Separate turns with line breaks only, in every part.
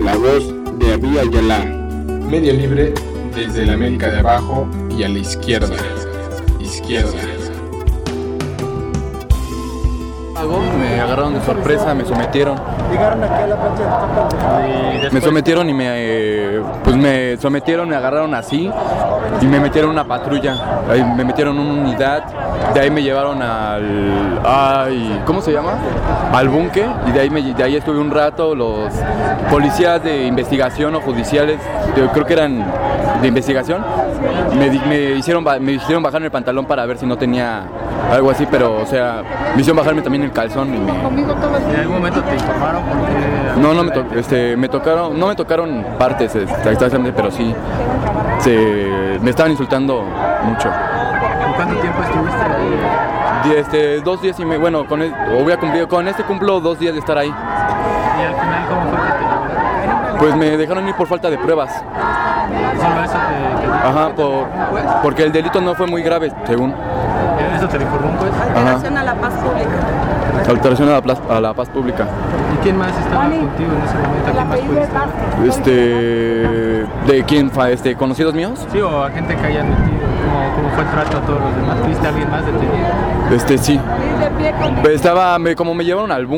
la voz de Abiy Ayala.
Medio libre desde la América de abajo y a la izquierda.
Me agarraron de sorpresa, me sometieron.
Llegaron aquí a la plancha.
Me sometieron y me sometieron, me agarraron así y me metieron en una patrulla. Ahí me metieron en una unidad. De ahí me llevaron ¿cómo se llama? Al búnker, y de ahí estuve un rato. Los policías de investigación o judiciales, yo creo que eran de investigación, me hicieron bajarme el pantalón para ver si no tenía algo así, pero o sea, me hicieron bajarme también el calzón y
¿En algún momento te informaron por qué?
No me tocaron partes exactamente, pero sí me estaban insultando mucho.
¿Y cuánto tiempo estuviste ahí?
2 días y medio. Bueno, con este cumplo 2 días de estar ahí.
¿Y al final cómo fue que te llevaron?
Pues me dejaron ir por falta de pruebas.
¿Solo eso te
Ajá, porque el delito no fue muy grave, según.
¿Eso te lo informó un juez?
Alteración a la paz pública.
Alteración a la paz pública.
¿Y quién más estaba contigo en ese momento? ¿A quién más pudiste ver?
¿De quién? ¿Conocidos míos?
Sí, o a gente que hayan metido. ¿Cómo fue el trato a todos los demás? ¿Viste a alguien más detenido?
Sí. Como me llevaron al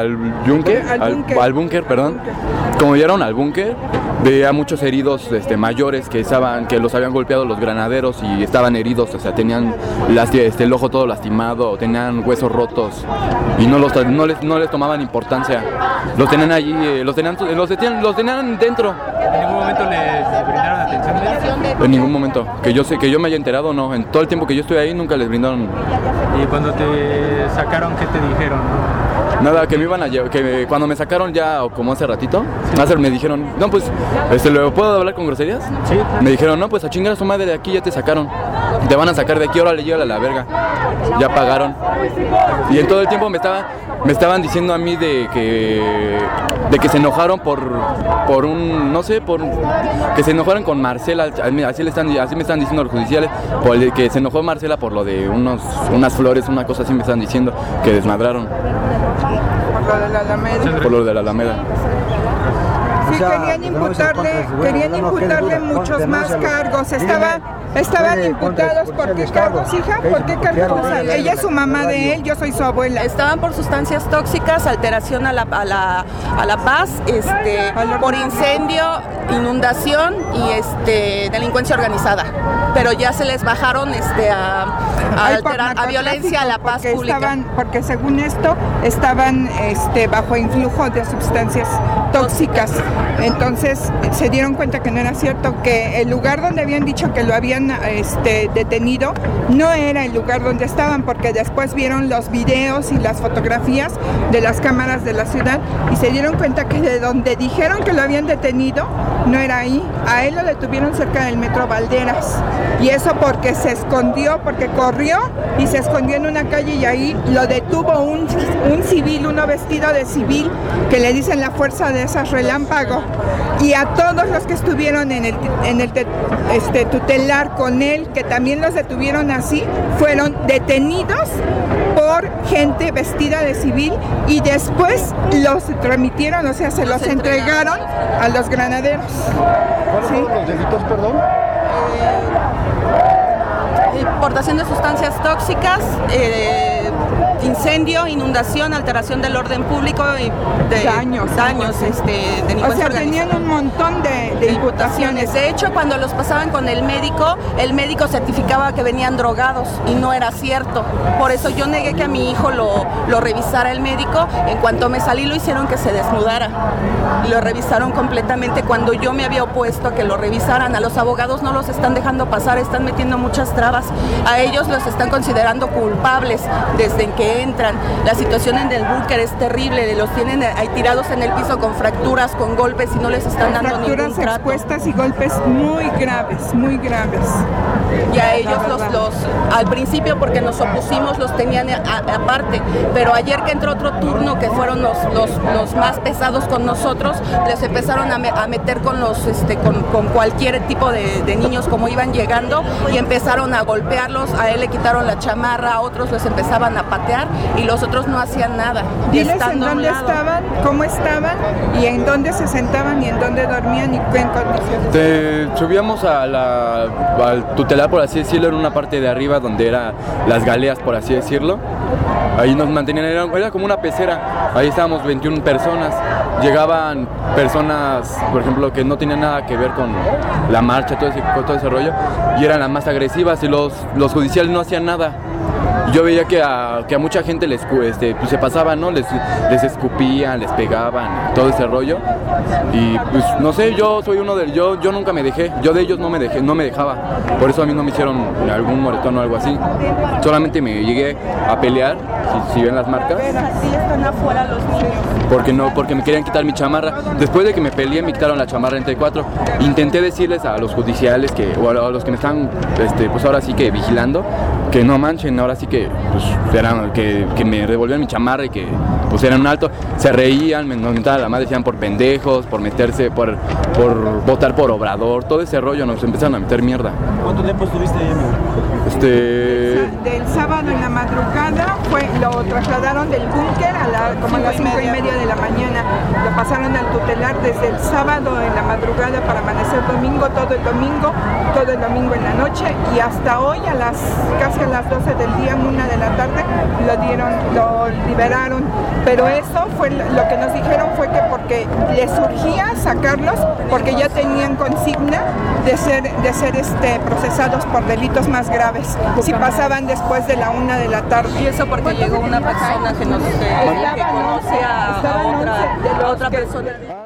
búnker, perdón. Como me llevaron al búnker, veía muchos heridos mayores que los habían golpeado los granaderos y estaban heridos, o sea, tenían el ojo todo lastimado, tenían huesos rotos y no les tomaban importancia. Los tenían allí, los tenían dentro.
¿En ningún momento les brindaron atención?
En ningún momento. Que yo me haya enterado, no. En todo el tiempo que yo estuve ahí nunca les brindaron.
¿Y cuando te sacaron, qué te dijeron?
Nada, que me iban a llevar, que cuando me sacaron ya, como hace ratito, me dijeron, no, pues, ¿lo puedo hablar con groserías?
Sí.
Me dijeron, no, pues a chingar a su madre, de aquí ya te sacaron. Te van a sacar de aquí, órale, llévala a la verga. Ya pagaron. Y en todo el tiempo me estaban diciendo a mí de que se enojaron por que se enojaron con Marcela, así me están diciendo los judiciales, que se enojó Marcela por lo de unas flores, una cosa así me están diciendo, que desmadraron. Por lo de la Alameda.
Sí, querían imputarle muchos más cargos. Estaban imputados. ¿Por qué cargos, hija? ¿Por qué cargos? Ella es su mamá de él, yo soy su abuela.
Estaban por sustancias tóxicas, alteración a la paz, por incendio, inundación y delincuencia organizada. Pero ya se les bajaron a violencia a la paz pública.
Porque según esto estaban bajo influjo de sustancias tóxicas. Entonces se dieron cuenta que no era cierto, que el lugar donde habían dicho que lo habían detenido no era el lugar donde estaban, porque después vieron los videos y las fotografías de las cámaras de la ciudad y se dieron cuenta que de donde dijeron que lo habían detenido no era ahí. A él lo detuvieron cerca del metro Valderas, y eso porque se escondió, porque corrió y se escondió en una calle, y ahí lo detuvo un civil, uno vestido de civil, que le dicen la fuerza de esas relámpago. Y a todos los que estuvieron en el tutelar con él, que también los detuvieron así, fueron detenidos por gente vestida de civil y después los remitieron, o sea, se los entregaron a los granaderos.
¿Cuáles fueron los delitos, perdón?
Importación de sustancias tóxicas, incendio, inundación, alteración del orden público y
daños,
delincuencia
o sea, tenían un montón de imputaciones.
De hecho, cuando los pasaban con el médico certificaba que venían drogados y no era cierto. Por eso yo negué que a mi hijo lo revisara el médico. En cuanto me salí, lo hicieron que se desnudara. Lo revisaron completamente cuando yo me había opuesto a que lo revisaran. A los abogados no los están dejando pasar, están metiendo muchas trabas. A ellos los están considerando culpables desde que entran. La situación en el búnker es terrible, los tienen ahí tirados en el piso con fracturas, con golpes y no les están dando ningún trato.
Fracturas expuestas y golpes muy graves, muy graves.
Y a ellos al principio, porque nos opusimos, los tenían aparte, pero ayer que entró otro turno, que fueron los más pesados con nosotros, les empezaron a meter con con cualquier tipo de niños como iban llegando, y empezaron a golpearlos. A él le quitaron la chamarra, a otros les empezaban a patear pelear y los otros no hacían nada.
Diles en
estando a un
dónde
lado.
estaban, cómo estaban y en dónde se sentaban y en dónde dormían y en condiciones.
Subíamos al tutelar, por así decirlo, en una parte de arriba donde eran las galeas, por así decirlo. Ahí nos mantenían, era como una pecera. Ahí estábamos 21 personas. Llegaban personas, por ejemplo, que no tenían nada que ver con la marcha, todo ese rollo, y eran las más agresivas y los judiciales no hacían nada. Yo veía que a mucha gente pues se pasaban, ¿no? Les escupían, les pegaban, todo ese rollo. Y pues no sé, yo soy uno de yo nunca me dejé, yo de ellos no me dejaba. Por eso a mí no me hicieron algún moretón o algo así. Solamente me llegué a pelear, si ven las marcas.
Así están afuera los niños.
Porque me querían quitar mi chamarra. Después de que me peleé, me quitaron la chamarra entre 4. Intenté decirles a los judiciales o a los que me están, pues ahora sí que vigilando, que no manchen, ahora sí que, pues, que me devolvieran mi chamarra y que pues eran un alto. Se reían, me mentaban la madre, decían por pendejos, por meterse, por votar por Obrador, todo ese rollo, nos empezaron a meter mierda.
¿Cuánto tiempo estuviste ahí, amigo?
Del sábado en la madrugada lo trasladaron del búnker como a las 5:30 de la mañana. Lo pasaron al tutelar desde el sábado en la madrugada para amanecer domingo, todo el domingo en la noche, y hasta hoy casi a las 12 del día, 1 de la tarde, lo liberaron. Pero eso fue lo que nos dijeron, fue que porque les surgía sacarlos, porque ya tenían consigna de ser procesados por delitos más graves si pasaban después de la 1 de la tarde.
Y eso porque llegó una persona que conoce a otra persona.